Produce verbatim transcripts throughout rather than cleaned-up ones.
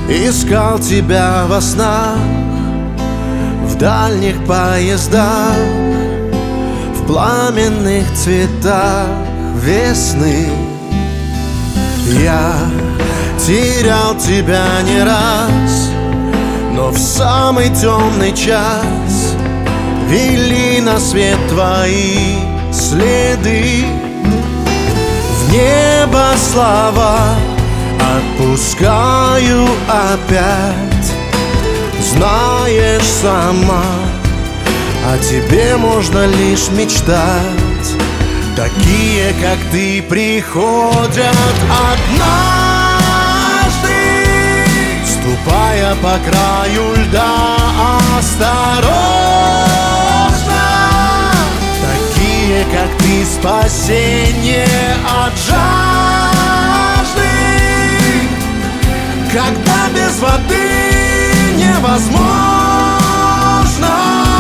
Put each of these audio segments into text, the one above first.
Искал тебя во снах, в дальних поездах, в пламенных цветах весны. Я терял тебя не раз, но в самый темный час вели на свет твои следы. В небо слова отпускаю опять. Знаешь сама, о тебе можно лишь мечтать. Такие, как ты, приходят однажды, ступая по краю льда осторожно. Такие, как ты, спасение от жажды, когда без воды невозможно.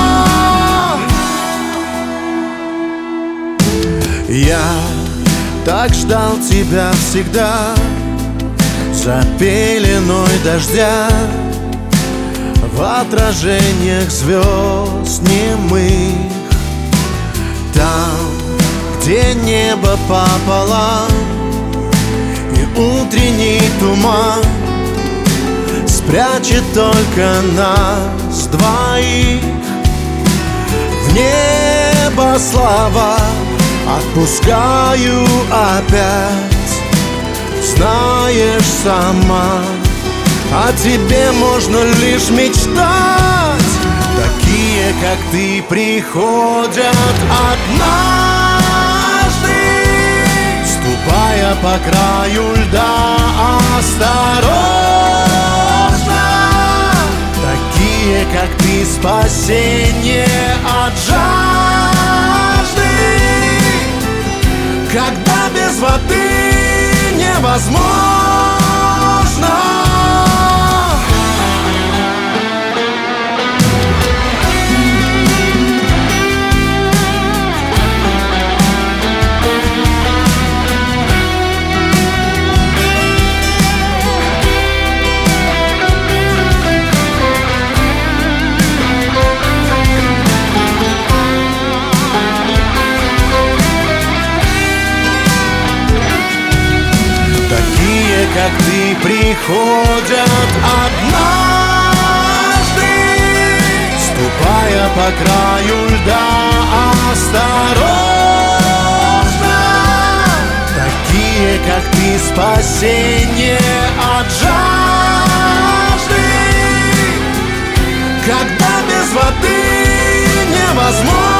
Я так ждал тебя всегда, за пеленой дождя, в отражениях звезд немых. Там, где небо пополам и утренний туман спрячет только нас двоих. В небо слова отпускаю опять. Знаешь сама, о тебе можно лишь мечтать. Такие, как ты, приходят однажды, ступая по краю льда осторожно. Такие, как ты, спасение от жажды, когда без воды невозможно. Как ты, приходят однажды, ступая по краю льда осторожно. Такие, как ты, спасение от жажды, когда без воды невозможно.